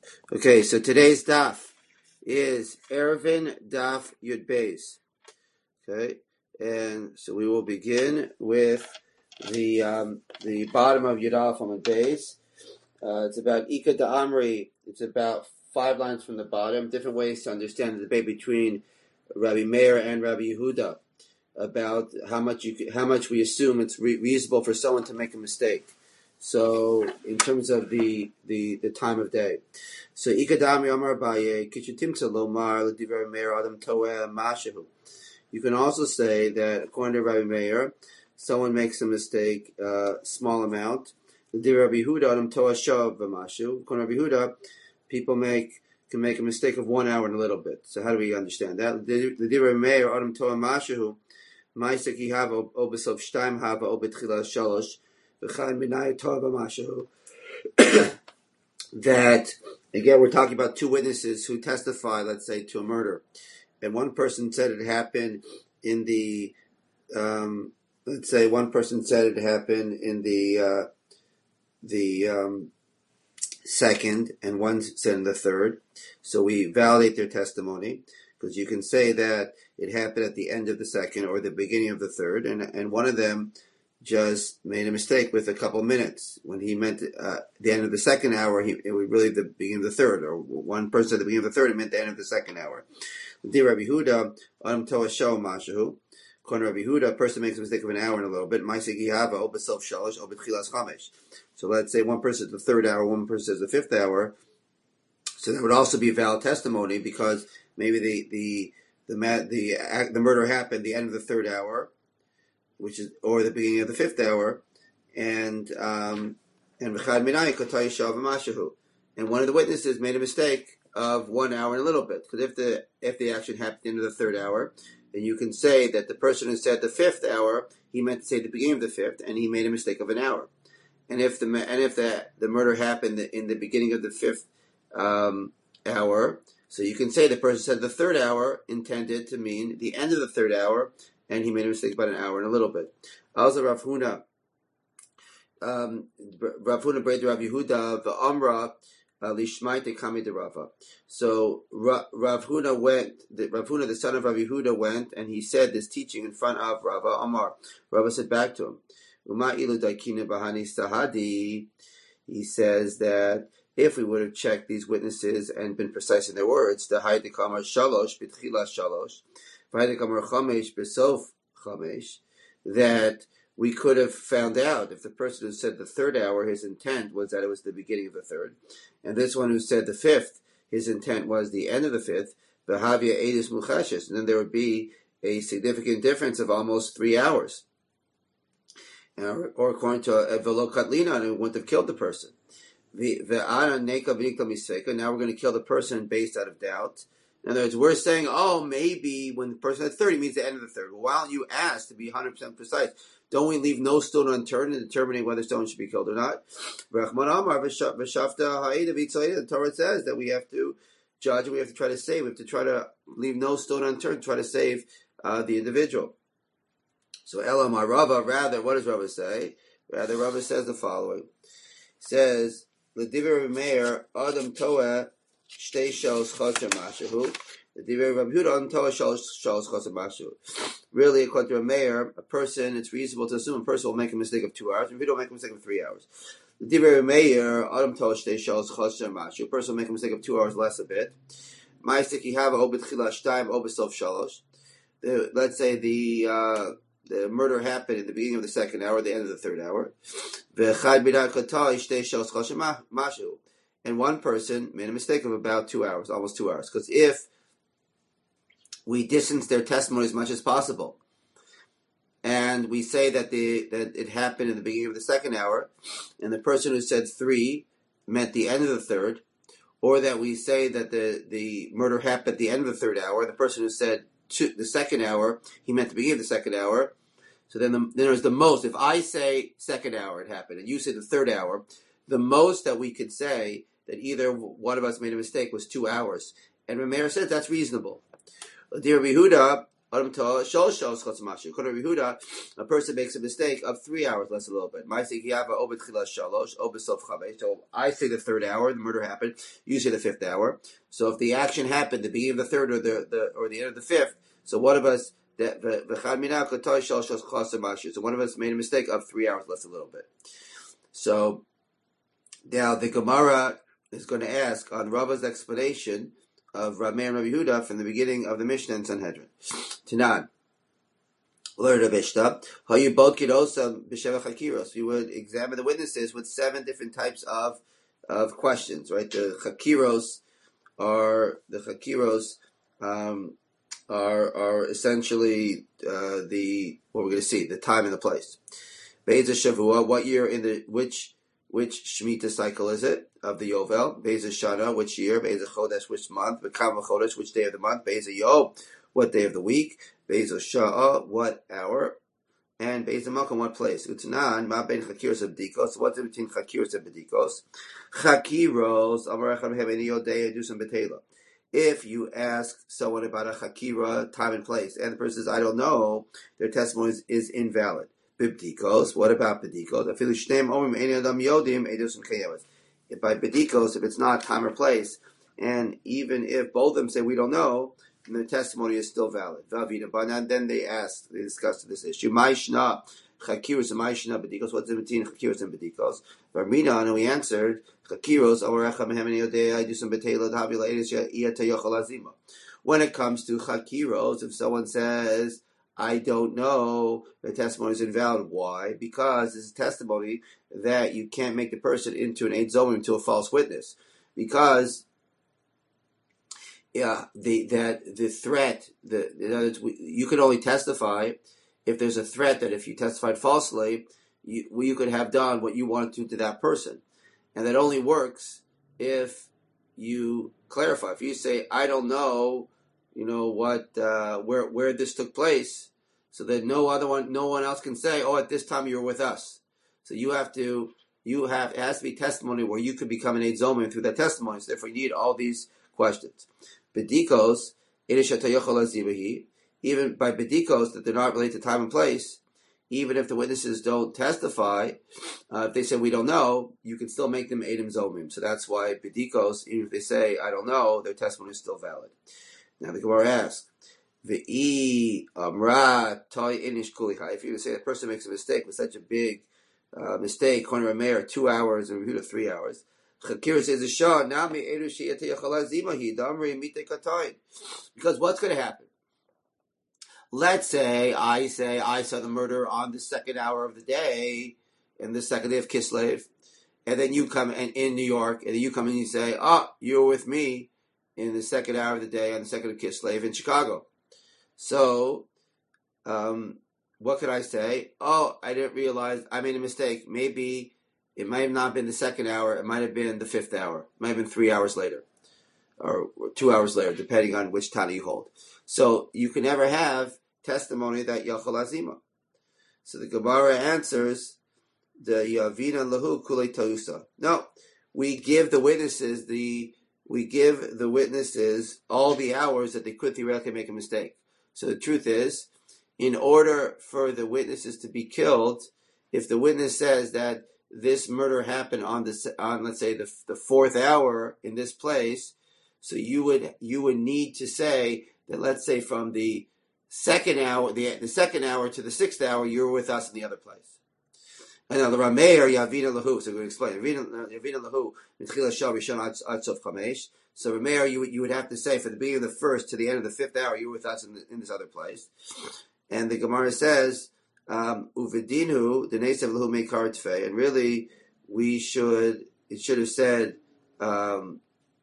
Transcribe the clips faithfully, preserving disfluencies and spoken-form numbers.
Okay, so today's daf is Erevin Daf Yud Beis. Okay, and so we will begin with the um, the bottom of Yud Aleph on the base. Uh, it's about Ika Da'amri. It's about five lines from the bottom. Different ways to understand the debate between Rabbi Meir and Rabbi Yehuda about how much you how much we assume it's re- reasonable for someone to make a mistake. So, in terms of the, the, the time of day. So, Ikadami Amar Abaye, Kishutimsa Lomar, Ladivar Meir Adam Toeh Mashahu. You can also say that, according to Rabbi Meir, someone makes a mistake, uh, small amount. Ladivar Rabbi Yehuda Adam Toeh Shav Mashu. According to Rabbi Yehuda, people make can make a mistake of one hour and a little bit. So, how do we understand that? Ladivar Rabbi Meir Adam Toeh Mashahu. Ma'aseh ki hava o b'sof shtayim hava o b'tchila shalosh. That, again, we're talking about two witnesses who testify, let's say, to a murder. And one person said it happened in the, um, let's say one person said it happened in the, uh, the um, second, and one said in the third. So we validate their testimony, because you can say that it happened at the end of the second or the beginning of the third, and, and one of them just made a mistake with a couple minutes. When he meant uh, the end of the second hour, he, it was really the beginning of the third. Or one person at the beginning of the third, it meant the end of the second hour. The Rabbi Yehuda, Adam Toa Show Mashahu. According to Rabbi Yehuda, a person makes a mistake of an hour and a little bit. So let's say one person says the third hour, one person says the fifth hour. So that would also be a valid testimony, because maybe the the the the, the, the murder happened at the end of the third hour, which is, or the beginning of the fifth hour, and um, and and one of the witnesses made a mistake of one hour and a little bit, because if the if the action happened at the end of the third hour, then you can say that the person who said the fifth hour, he meant to say the beginning of the fifth, and he made a mistake of an hour. And if the and if the the murder happened in the beginning of the fifth um, hour, so you can say the person said the third hour intended to mean the end of the third hour, and he made a mistake about an hour and a little bit. Also, Rav Huna, um, Rav Huna Brei Rav Yehuda v'Amra lishmaite kami de Rava. So Rav Huna went. Rav Huna, the son of Rav Yehuda, went, and he said this teaching in front of Rava Amar. Rava said back to him, Uma ilu daikina bahani sahadi. He says that if we would have checked these witnesses and been precise in their words, the hayde kamar shalosh b'tchila shalosh. That we could have found out if the person who said the third hour, his intent was that it was the beginning of the third, and this one who said the fifth, his intent was the end of the fifth, and then there would be a significant difference of almost three hours. Or, or according to a velo katlina, and it wouldn't have killed the person. Now we're going to kill the person based out of doubt. In other words, we're saying, oh, maybe when the person had thirty means the end of the third. Well, why don't you ask to be one hundred percent precise? Don't we leave no stone unturned in determining whether someone should be killed or not? The Torah says that we have to judge and we have to try to save. We have to try to leave no stone unturned, try to save uh, the individual. So, Elamar Rava, rather, what does Rava say? Rather, Rava says the following. He says, L'divrei Meir, Adam Toeh, Shtei Shos Chosher Mashahu. L'divrei Rabbi Yehuda, Adam Toeh Shos Chosher Mashahu. Really, according to a mayor, a person, it's reasonable to assume a person will make a mistake of two hours. If he don't make a mistake of three hours. L'divrei Meir, Adam Toeh Shtei Shos Chosher Mashahu. A person will make a mistake of two hours less a bit. Ma'aseh ki hava o b'tchila shtayim o b'sof shalosh. Let's say the uh, the murder happened at the beginning of the second hour, the end of the third hour. And one person made a mistake of about two hours, almost two hours. Because if we distance their testimony as much as possible, and we say that the that it happened in the beginning of the second hour, and the person who said three meant the end of the third, or that we say that the, the murder happened at the end of the third hour, the person who said two, the second hour, he meant the beginning of the second hour. So then, the, then there's the most. If I say second hour it happened, and you say the third hour, the most that we could say that either one of us made a mistake was two hours. And Rameir says that's reasonable. Dear Yehuda, According to Yehuda, a person makes a mistake of three hours less a little bit. So I say the third hour, the murder happened. You say the fifth hour. So if the action happened, the beginning of the third or the, the or the end of the fifth, so one of us that so one of us made a mistake of three hours less a little bit. So now the Gemara is going to ask on Rava's explanation of Rameh and Rabbi Yehuda from the beginning of the Mishnah in Sanhedrin. Tanan. Learn Rabbi Shta. How you both get also b'sheva chakiros. You would examine the witnesses with seven different types of of questions, right? The chakiros are the chakiros um, are are essentially uh, the what we're going to see, the time and the place. Be'ez Shavua. What year in the which Which Shemitah cycle is it of the Yovel? Be'ez Shana, which year? Be'ez Chodesh, which month? Bekam Chodesh, which day of the month? Be'ez Yom, what day of the week? Be'ez Sha'ah, what hour? And Be'ez Makom, what place? Utanan, Ma Ben Chakiros of B'dikos. What's in between Chakiros and B'dikos? Chakiros, Amarecham Hebeni Yodei Edusam Betela. If you ask someone about a Chakira, time and place, and the person says, I don't know, their testimony is, is invalid. B'dikos. What about b'dikos? By b'dikos, if it's not time or place, and even if both of them say we don't know, then the testimony is still valid. And then they asked, they discussed this issue. Ma'ishna chakiros and ma'ishna b'dikos. What's in between chakiros and b'dikos? Varmina, and we answered chakiros. When it comes to chakiros, if someone says I don't know, the testimony is invalid. Why? Because it's a testimony that you can't make the person into an Eid Zomim, into a false witness. Because yeah, the that the threat, the in other words, you could only testify if there's a threat that if you testified falsely, you, well, you could have done what you wanted to to that person. And that only works if you clarify. If you say, I don't know, you know, what, uh, where, where this took place, so that no other one, no one else can say, oh, at this time you were with us. So you have to, you have, it has to be testimony where you could become an Eid Zomim through that testimony. So therefore you need all these questions. Bedikos, even by bedikos, that they're not related to time and place, even if the witnesses don't testify, uh, if they say we don't know, you can still make them Eidim Zomim. So that's why bedikos, even if they say I don't know, their testimony is still valid. Now the Gemara asks, V'i amra toy inish kulicha. If you say the person makes a mistake with such a big uh, mistake, Corner Meir, two hours and Rehuda three hours. Chakir says, because what's going to happen? Let's say I say I saw the murder on the second hour of the day, in the second day of Kislev, and then you come and in New York, and then you come and you say, oh, you were with me in the second hour of the day on the second of Kislev in Chicago. So, um, what could I say? Oh, I didn't realize I made a mistake. Maybe it might have not been the second hour. It might have been the fifth hour. It might have been three hours later, or two hours later, depending on which Tana you hold. So you can never have testimony that Yachal Azima. So the Gemara answers the Yavina Lahu Kulei Tausa. No, we give the witnesses the we give the witnesses all the hours that they could theoretically make a mistake. So the truth is, in order for the witnesses to be killed, if the witness says that this murder happened on the on let's say the the fourth hour in this place, so you would you would need to say that, let's say from the second hour the the second hour to the sixth hour you were with us in the other place. And now the Rameir Yavina Lahu, so we're going to explain Yavina Lahu Mitchila Shal Rishon Ad Sof Chamesh. So Rameir, you would you would have to say from the beginning of the first to the end of the fifth hour you were with us in, the, in this other place. And the Gemara says um, Uvedinu Denesev Lahu Meikar Tfei, and really we should it should have said um,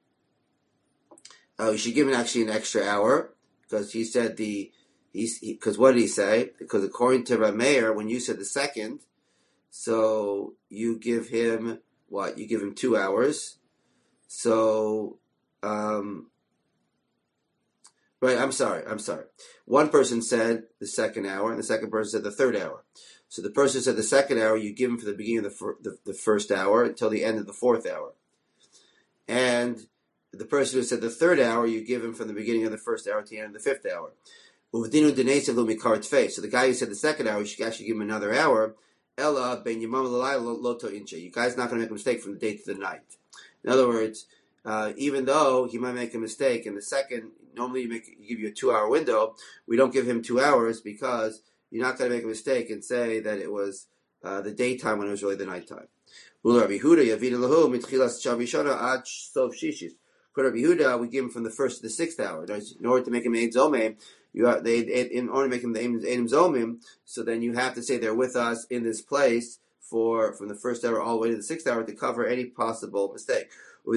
uh, we should give him actually an extra hour, because he said the he's because he, what did he say? Because according to Rameir, when you said the second, so you give him what? You give him two hours. So, um, right, I'm sorry, I'm sorry. One person said the second hour, and the second person said the third hour. So the person who said the second hour, you give him from the beginning of the, fir- the, the first hour until the end of the fourth hour. And the person who said the third hour, you give him from the beginning of the first hour to the end of the fifth hour. Uvdinu denesa lumikarat fe. So the guy who said the second hour, you should actually give him another hour. Ella ben yamam loto inche. You guys not going to make a mistake from the day to the night. In other words, uh, even though he might make a mistake in the second, normally you make you give you a two-hour window. We don't give him two hours because you're not going to make a mistake and say that it was uh, the daytime when it was really the nighttime. Rabbi Yehuda, Rabbi Yehuda, we give him from the first to the sixth hour. In order to make him Eid Zomim, you have, they, in order to make him the Eid Zomim, so then you have to say they're with us in this place for from the first hour all the way to the sixth hour to cover any possible mistake.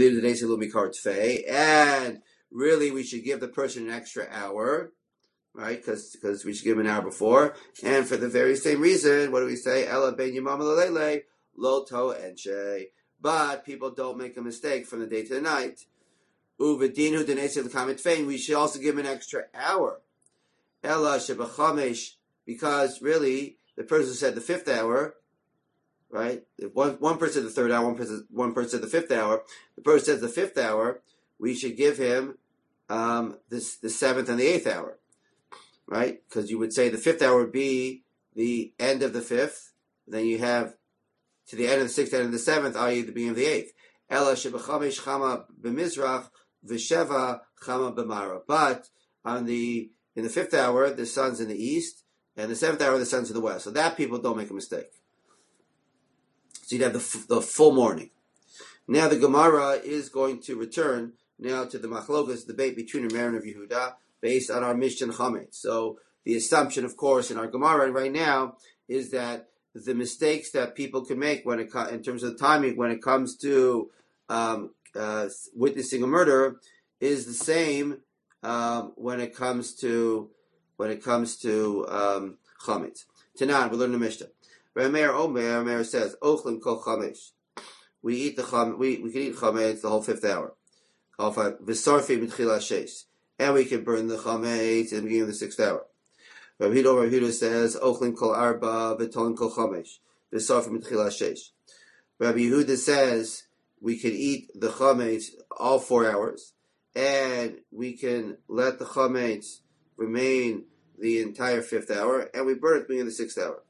And really, we should give the person an extra hour, right? Because because we should give him an hour before. And for the very same reason, what do we say? Ella ben yamam lelele lo to enche. But people don't make a mistake from the day to the night. Uvedinu denese l'kamet fein. We should also give him an extra hour. Ella shebachamesh, because really the person said the fifth hour, right? If one one person the third hour, one person one person the fifth hour. The person says the fifth hour. We should give him um, this the seventh and the eighth hour, right? Because you would say the fifth hour would be the end of the fifth. Then you have to the end of the sixth, end of the seventh, that is the beginning of the eighth. Ella shebachamesh chama b'mizrach v'sheva chama b'mara. But on the in the fifth hour, the sun's in the east, and the seventh hour, the sun's in the west. So that people don't make a mistake. So you'd have the, the full morning. Now the Gemara is going to return now to the Machlokas debate between Rameir and Yehuda based on our Mishnah Chametz. So the assumption, of course, in our Gemara right now is that the mistakes that people can make when it in terms of the timing when it comes to um, uh, witnessing a murder is the same um, when it comes to when it comes to um, Chametz. Tanan, we learn the Mishnah. Rameir Omer, Rameir says, Ochlim kol chamesh. We eat the cham, we, we can eat chametz the whole fifth hour. V'sarfi b'tchila shesh. And we can burn the chametz at the beginning of the sixth hour. Rabbi Yehuda, Rabbi Yehuda says, Ochlim kol arba v'tolim kol chamesh. V'sarfi b'tchila shesh. Rabbi Yehuda says, we can eat the chametz all four hours. And we can let the chametz remain the entire fifth hour. And we burn it at the beginning of the sixth hour.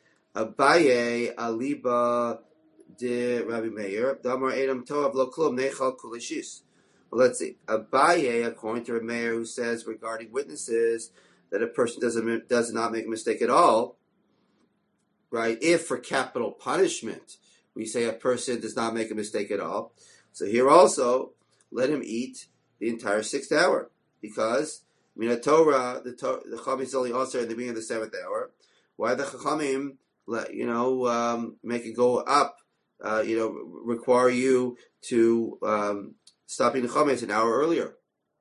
Abaye aliba de Rabbi Meir damar edam toav lo klum nechal kulishis. Well, let's see. Abaye, according to Rabbi Meir, who says regarding witnesses that a person doesn't does not make a mistake at all, right? If for capital punishment we say a person does not make a mistake at all, so here also let him eat the entire sixth hour because mina Torah the the Chachamim is only also in the beginning of the seventh hour. Why the Chachamim let you know um, make it go up? Uh, you know, require you to um, stop eating chametz an hour earlier.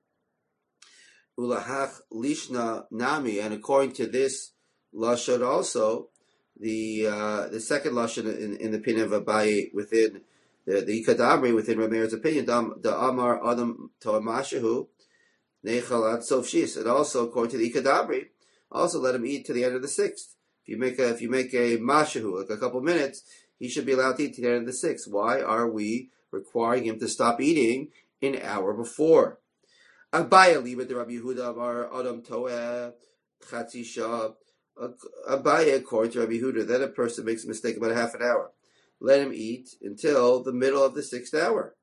Ulahach lishna nami, and according to this lashon also, the uh, the second lashon in, in the opinion of Abaye within the the Ikadamri within Rameir's opinion, the Amar Adam Toamashahu Nechal Ad Sof Shis, and also according to the Ikadamri, also let him eat to the end of the sixth. If you make a if you make a mashahu, like a couple minutes, he should be allowed to eat to the end of the sixth. Why are we requiring him to stop eating an hour before? Abaye liba de Rabbi Yehuda Amar Adam Toeh Chatzi Shah. Abaye, according to Rabbi Yehuda, that a person makes a mistake about a half an hour. Let him eat until the middle of the sixth hour.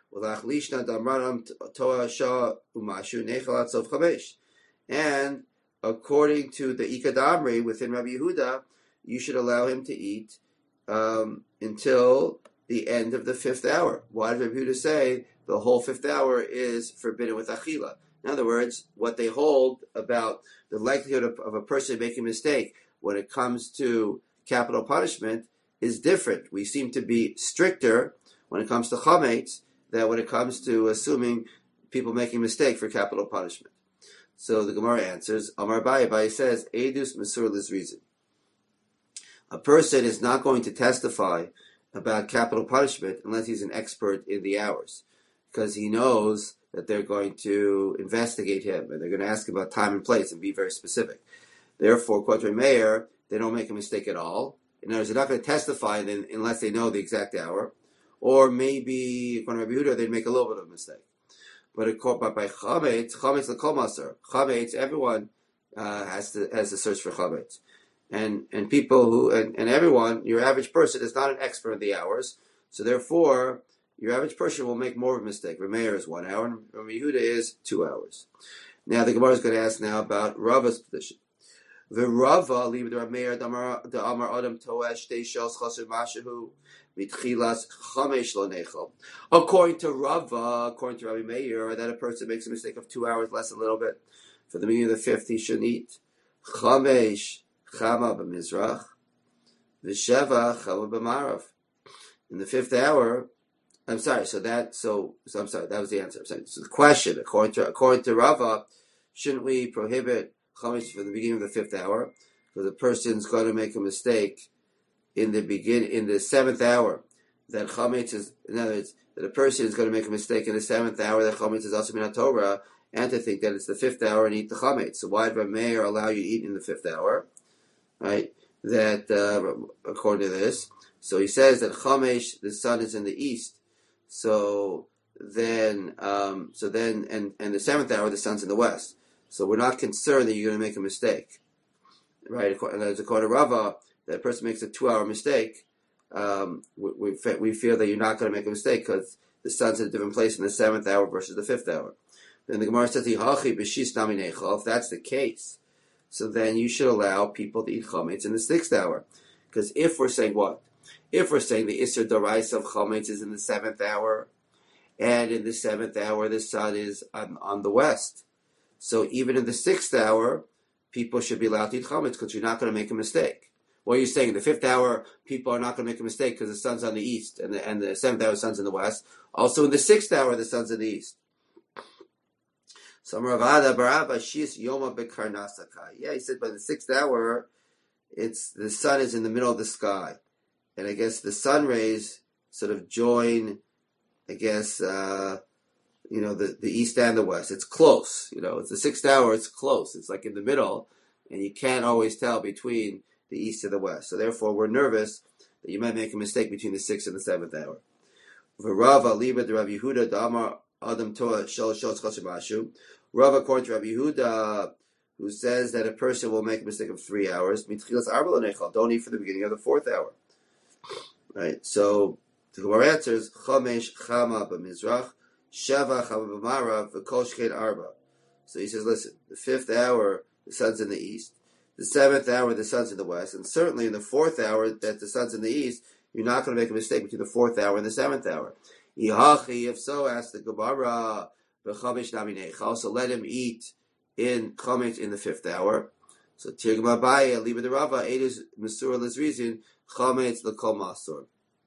And according to the Ikadamri within Rabbi Yehuda, you should allow him to eat um, until the end of the fifth hour. Why does Rabbi Yehuda say the whole fifth hour is forbidden with achila? In other words, what they hold about the likelihood of, of a person making a mistake when it comes to capital punishment is different. We seem to be stricter when it comes to chametz than when it comes to assuming people making a mistake for capital punishment. So the Gemara answers, Amar Abaye, Abaye says, Eidus Mesur Lizrizin. A person is not going to testify about capital punishment unless he's an expert in the hours, because he knows that they're going to investigate him and they're going to ask him about time and place and be very specific. Therefore, according to Meir, they don't make a mistake at all. In other words, they're not going to testify unless they know the exact hour, or maybe according to Rabbi Yehuda, they'd make a little bit of a mistake. But by chametz, chametz l'kol maser, chametz, everyone uh, has to has to search for chametz. And and people who and, and everyone, your average person is not an expert in the hours, so therefore your average person will make more of a mistake. Rameir is one hour, and Rabbi Yehuda is two hours. Now the Gemara is going to ask now about Rava's position. The Rava leave the Rameir the Amar Adam Toesh Shtei Shos Chaser Mashahu Mitchilas Chamesh Lo Nechel. According to Rava, according to Rabbi Meir, that a person makes a mistake of two hours less a little bit. For the beginning of the fifth, he shouldn't eat Chamesh Chama b'mizrach, v'sheva chama b'marav. In the fifth hour, I'm sorry. So that, so, so I'm sorry. That was the answer. I'm saying. So the question, according to according to Rava, shouldn't we prohibit chametz from the beginning of the fifth hour because the person's going to make a mistake in the begin in the seventh hour? That chametz is, in other words, that a person is going to make a mistake in the seventh hour. That chametz is also min Torah, and to think that it's the fifth hour and eat the chametz. So why did Rav Meir allow you to eat in the fifth hour? Right, that uh, according to this, so he says that Chamesh, the sun is in the east. So then, um, so then, and, and the seventh hour, the sun's in the west. So we're not concerned that you're going to make a mistake, right? And as according to Rava, that a person makes a two-hour mistake, um, we, we we feel that you're not going to make a mistake because the sun's in a different place in the seventh hour versus the fifth hour. Then the Gemara says, if that's the case, so then you should allow people to eat chametz in the sixth hour. Because if we're saying what? If we're saying the Isser Dorais of chametz is in the seventh hour, and in the seventh hour the sun is on, on the west. So even in the sixth hour, people should be allowed to eat chametz because you're not going to make a mistake. What are you saying? In the fifth hour, people are not going to make a mistake because the sun's on the east, and the, and the seventh hour, the sun's in the west. Also in the sixth hour, the sun's in the east. Yeah, he said by the sixth hour, it's the sun is in the middle of the sky, and I guess the sun rays sort of join, I guess, uh, you know, the, the east and the west. It's close, you know. It's the sixth hour. It's close. It's like in the middle, and you can't always tell between the east and the west. So therefore, we're nervous that you might make a mistake between the sixth and the seventh hour. V'Rava liba de Rav Yehuda d'Amar Adam Toa Shel Shos Chaser Mashu. Rav, according to Rabbi Yehuda, who says that a person will make a mistake of three hours, don't eat for the beginning of the fourth hour. Right? So the Gemara answers, Chamesh Chama b'mizrach, Sheva Chama b'marav, v'kol shkein arba. So he says, listen, the fifth hour, the sun's in the east. The seventh hour, the sun's in the west. And certainly in the fourth hour, that the sun's in the east, you're not going to make a mistake between the fourth hour and the seventh hour. If so, ask the Gemara, so let him eat in chametz in the fifth hour. So Tirgum Abaye, Liba de Rava, Eidus Masur Lizrizin, chametz l'kol masur.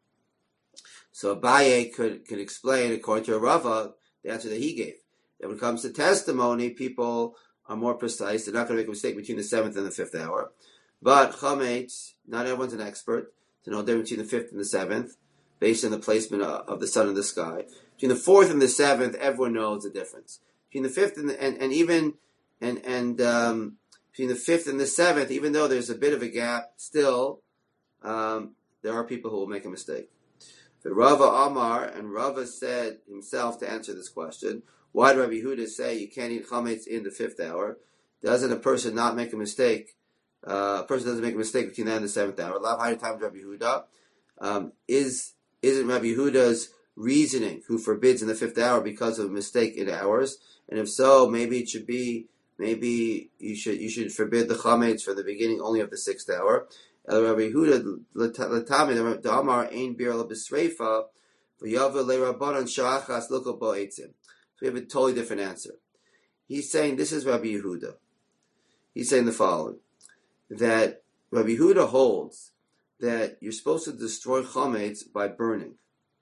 So Abaye could could explain according to Rava the answer that he gave. That when it comes to testimony, people are more precise. They're not going to make a mistake between the seventh and the fifth hour. But chametz, not everyone's an expert to know the difference between the fifth and the seventh, based on the placement of, of the sun in the sky. Between the fourth and the seventh, everyone knows the difference. Between the fifth and the, and, and even and and um, between the fifth and the seventh, even though there's a bit of a gap, still um, there are people who will make a mistake. The Rava Amar, and Rava said himself to answer this question, why did Rabbi Yehuda say you can't eat chametz in the fifth hour? Doesn't a person not make a mistake? Uh, a person doesn't make a mistake between that and the seventh hour. Lav higher times Rabbi Yehuda. Um, is isn't Rabbi Yehuda's reasoning who forbids in the fifth hour because of a mistake in hours? And if so, maybe it should be maybe you should you should forbid the chametz from the beginning only of the sixth hour. El Rabbi Yehuda l'tami the Amar ein bir l'bisreifa v'yava le'rabbanan sha'achas l'kol bo eitzim. So we have a totally different answer. He's saying this is Rabbi Yehuda. He's saying the following, that Rabbi Yehuda holds that you're supposed to destroy chametz by burning.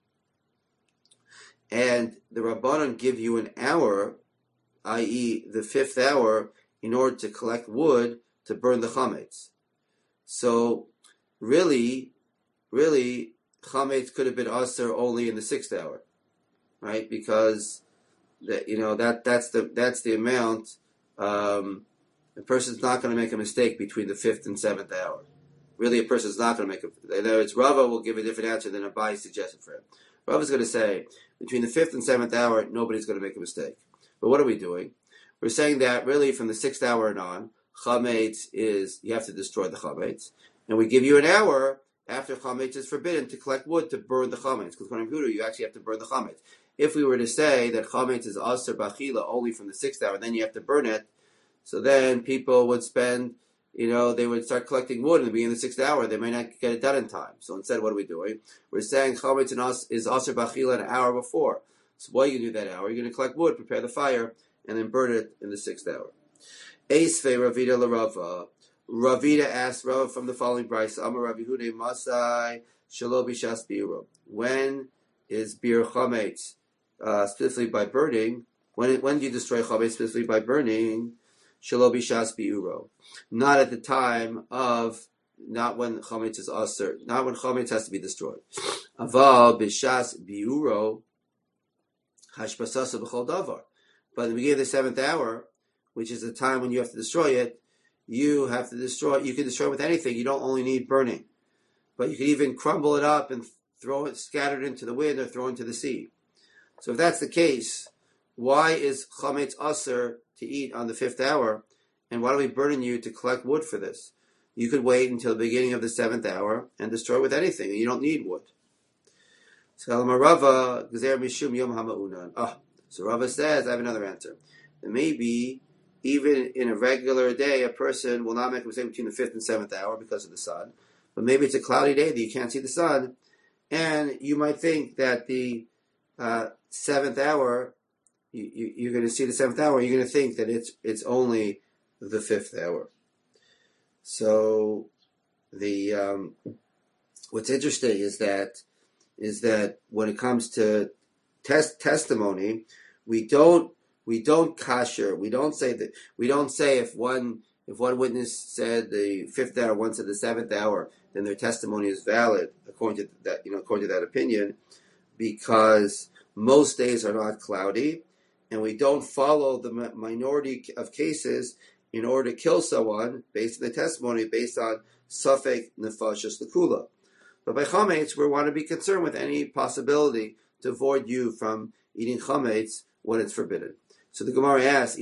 And the Rabbanan give you an hour, that is the fifth hour, in order to collect wood to burn the chametz. So, really, really, chametz could have been aser only in the sixth hour, right? Because that you know that that's the that's the amount. Um, a person's not going to make a mistake between the fifth and seventh hour. Really, a person's not going to make a. In other words, Rava will give a different answer than Abai suggested for him. Rava's going to say between the fifth and seventh hour, nobody's going to make a mistake. But what are we doing? We're saying that really from the sixth hour and on, chametz is, you have to destroy the chametz. And we give you an hour after chametz is forbidden to collect wood to burn the chametz. Because according to Guru, you actually have to burn the chametz. If we were to say that chametz is aser b'achila only from the sixth hour, then you have to burn it, so then people would spend, you know, they would start collecting wood in the beginning of the sixth hour. They may not get it done in time. So instead, what are we doing? We're saying chametz is aser b'achila an hour before. So what are you going to do that hour? You're going to collect wood, prepare the fire, and then burn it in the sixth hour. Eisve Ravida l'Rava. Ravida asked Rava from the following brayso: Amar Rav Yehuda Masai Shelo Bishas Biuro. When is bir chametz uh, specifically by burning? When when do you destroy chametz specifically by burning? Shelo Bishas Biuro. Not at the time of, not when chametz is aser, not when chametz has to be destroyed. Aval Bishas Biuro Hashbasasa b'chol davar. But in the beginning of the seventh hour, which is the time when you have to destroy it, you have to destroy it. You can destroy it with anything. You don't only need burning. But you can even crumble it up and throw it, scatter it into the wind or throw it into the sea. So if that's the case, why is chametz aser to eat on the fifth hour? And why are we burning you to collect wood for this? You could wait until the beginning of the seventh hour and destroy it with anything. And you don't need wood. So Rava Gezer Mishum Yom Hamaunan. Ah, so Rava says, I have another answer. That maybe even in a regular day, a person will not make a mistake between the fifth and seventh hour because of the sun. But maybe it's a cloudy day that you can't see the sun, and you might think that the uh, seventh hour, you, you, you're going to see the seventh hour. You're going to think that it's it's only the fifth hour. So the um, what's interesting is that is that when it comes to test testimony, we don't. We don't kasher. We don't say that. We don't say if one if one witness said the fifth hour, one said the seventh hour, then their testimony is valid according to that. You know, according to that opinion, because most days are not cloudy, and we don't follow the minority of cases in order to kill someone based on the testimony based on safek nefashos l'kula. But by chametz, we want to be concerned with any possibility to avoid you from eating chametz when it's forbidden. So the Gemara asks,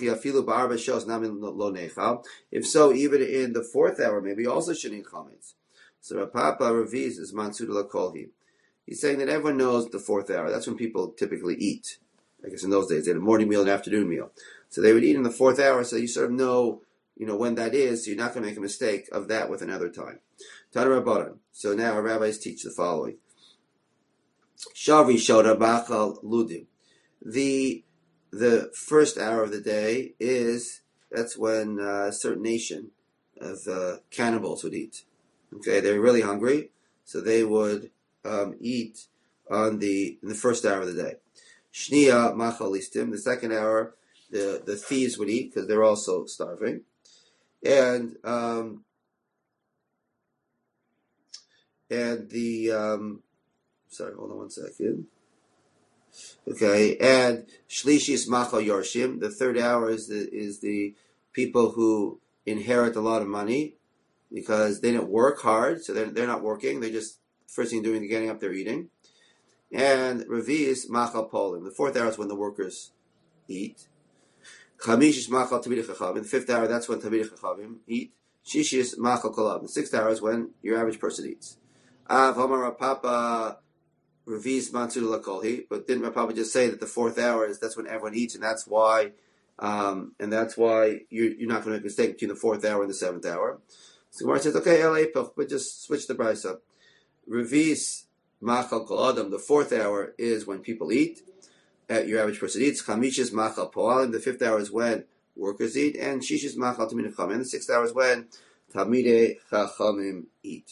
if so, even in the fourth hour, maybe you also should eat chametz. So Rav Papa Raviz is Mansur Lakolhi. He's saying that everyone knows the fourth hour. That's when people typically eat. I guess in those days, they had a morning meal and afternoon meal. So they would eat in the fourth hour, so you sort of know, you know, when that is, so you're not going to make a mistake of that with another time. Tana Rabbanan. So now our rabbis teach the following. Shavi Shoda Bachal Ludim. The The first hour of the day is, that's when uh, a certain nation of uh, cannibals would eat. Okay, they were really hungry, so they would um, eat on the in the first hour of the day. Shnia machalistim, the second hour, the, the thieves would eat because they're also starving. And um, and the, um, sorry, hold on one second. Okay, and Shlishis Machal Yorshim, the third hour is the, is the people who inherit a lot of money because they didn't work hard, so they're, they're not working, they're just, first thing doing, getting up, they're eating. And Revis Machal Polim, the fourth hour is when the workers eat. Chamishis Machal Tamid Chachavim, the fifth hour, that's when Tamid Chachavim eat. Shishis Machal Kolab, the sixth hour is when your average person eats. Av Homar Papa Revis Mansur Lakolhi, but didn't Rav Papa just say that the fourth hour is that's when everyone eats, and that's why, um, and that's why you're, you're not going to make a mistake between the fourth hour and the seventh hour. So Gemara says, okay, L A, but just switch the price up. Revis Machal Kol Adam, the fourth hour is when people eat. Uh, your average person eats. Chamishis Machal Poalim, the fifth hour is when workers eat, and Shishis Machal Tamidei Chachamim, and the sixth hour is when Tamidei Chachamim eat.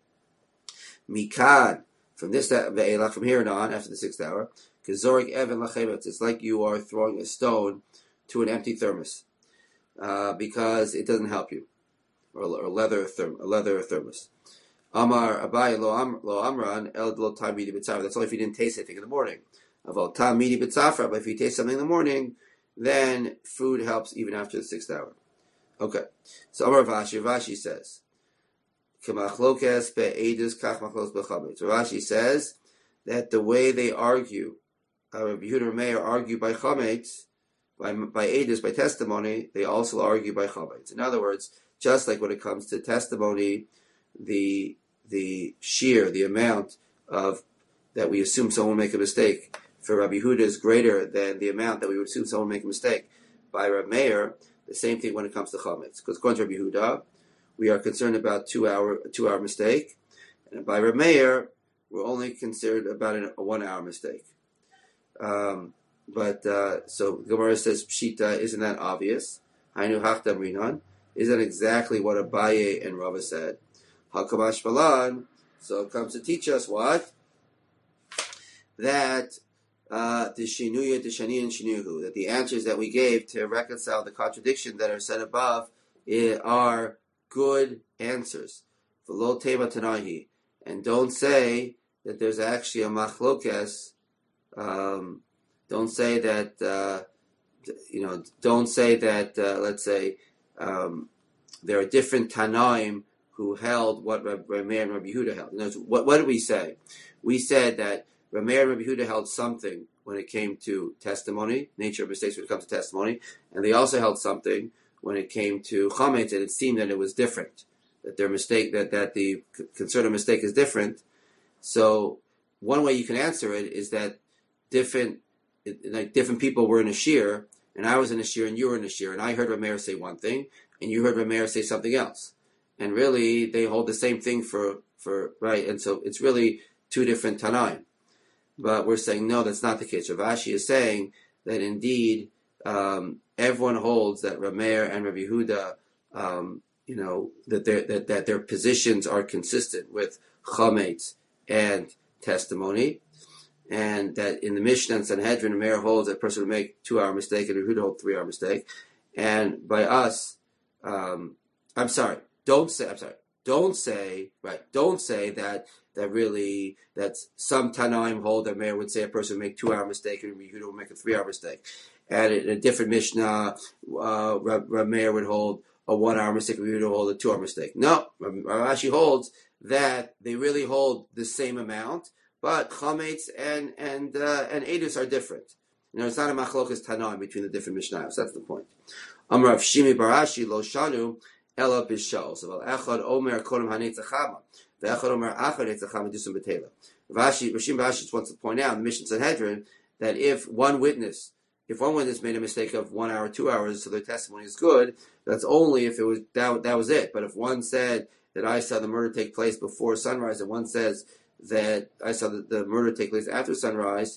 Mikan. From this from here and on, after the sixth hour, it's like you are throwing a stone to an empty thermos, uh, because it doesn't help you, or, or leather therm, a leather thermos. Amar Abai lo amran el lo tamidi b'tzafra. That's only if you didn't taste anything in the morning. Aval tamidi b'tzafra. But if you taste something in the morning, then food helps even after the sixth hour. Okay. So Amar Vashi Vashi says. Rashi says that the way they argue, uh, Rabbi Yehuda and Meir argue by chametz, by by edus, by testimony, they also argue by chametz. In other words, just like when it comes to testimony, the the shear, the amount of that we assume someone will make a mistake for Rabbi Yehuda is greater than the amount that we would assume someone will make a mistake by Rabbi Meir. The same thing when it comes to chametz, because according to Rabbi Yehuda, we are concerned about two hour two hour mistake, and by Rabbi Meir, we're only concerned about a one hour mistake. Um, but uh, so Gemara says Pshita, isn't that obvious? Hainu hachtam rinan, isn't exactly what Abaye and Rava said? Hakamash Balan, so it comes to teach us what? That uh, the shinuya, the shani and shinuhu, that the answers that we gave to reconcile the contradiction that are said above are good answers. V'lo tema tanahi, and don't say that there's actually a machlokes. Um, don't say that. Uh, you know, don't say that. Uh, let's say um, there are different tanaim who held what Rabbi Meir and Rabbi Yehuda held. In other words, what, what did we say? We said that Rabbi Meir and Rabbi Yehuda held something when it came to testimony, nature of mistakes when it comes to testimony, and they also held something when it came to chametz, and it seemed that it was different, that their mistake, that, that the concern of mistake is different. So one way you can answer it is that different, like different people were in a shir, and I was in a shir, and you were in a shir, and I heard Rabbi Meir say one thing, and you heard Rabbi Meir say something else. And really, they hold the same thing for, for right? And so it's really two different Tanaim. But we're saying, no, that's not the case. Rav Ashi is saying that indeed, um, everyone holds that Rabbi Meir and Rabbi Yehuda, um, you know, that, that, that their positions are consistent with chametz and testimony. And that in the Mishnah and Sanhedrin, Rabbi Meir holds that a person would make two-hour mistake and Rabbi Yehuda holds three-hour mistake. And by us, um, I'm sorry, Don't say, I'm sorry, don't say, right, don't say that, that really, that some Tanaim hold that Meir would say a person would make two-hour mistake and Yehuda would make a three-hour mistake. And in a different Mishnah, uh, Rav Meir would hold a one-hour mistake and Yehuda would hold a two-hour mistake. No, Rav Ashi holds that they really hold the same amount, but chametz and, and, uh, and edus are different. You know, it's not a machlokas Tanaim between the different Mishnahs. That's the point. Amar Rav Shimi bar Ashi lo shanu, Ela bishal. So echad omer kodem hanetzachama. Ve'echad omer achad netzachama dusum betela. Rashi, Rashim Rashi wants to point out in the Mishnah Sanhedrin that if one witness, if one witness made a mistake of one hour, two hours, so their testimony is good, that's only if it was that, that was it. But if one said that I saw the murder take place before sunrise, and one says that I saw the, the murder take place after sunrise,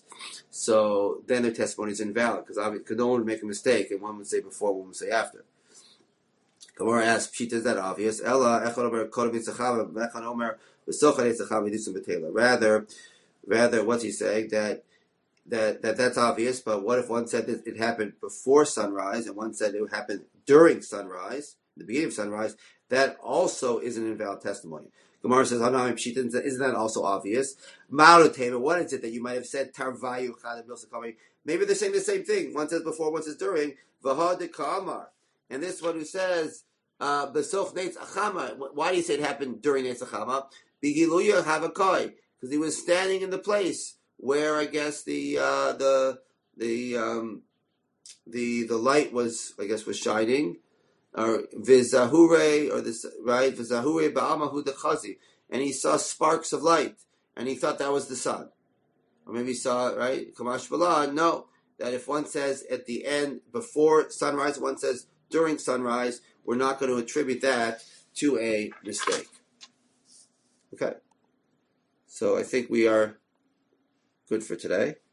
so then their testimony is invalid because no one would make a mistake, and one would say before, one would say after. Gemara asks, Pshita, is that obvious? Ella, echad omer kodem yitzachava, v'echad omer v'sochad yitzachava yidusum b'tela. Rather, rather, what's he saying? That, that, that that's obvious, but what if one said that it happened before sunrise, and one said it happened during sunrise, the beginning of sunrise? That also is an invalid testimony. Gemara says, Hanami Pshita, isn't that also obvious? Ma'alutema, what is it that you might have said, Tarvayu chad milsakami? Maybe they're saying the same thing. One says before, one says during. V'ha de ka'amar. And this one who says, uh, Besoch Neitz Achama, why do you say it happened during Neitz Achama? Bigiluya Havakai, because he was standing in the place where I guess the, uh, the, the, um, the, the light was, I guess, was shining, or Vizahure, or this, right? Vizahure Ba'amahu Dechazi, and he saw sparks of light, and he thought that was the sun. Or maybe he saw, right? Kamash Bala, no. That if one says at the end, before sunrise, one says during sunrise, we're not going to attribute that to a mistake. Okay. So I think we are good for today.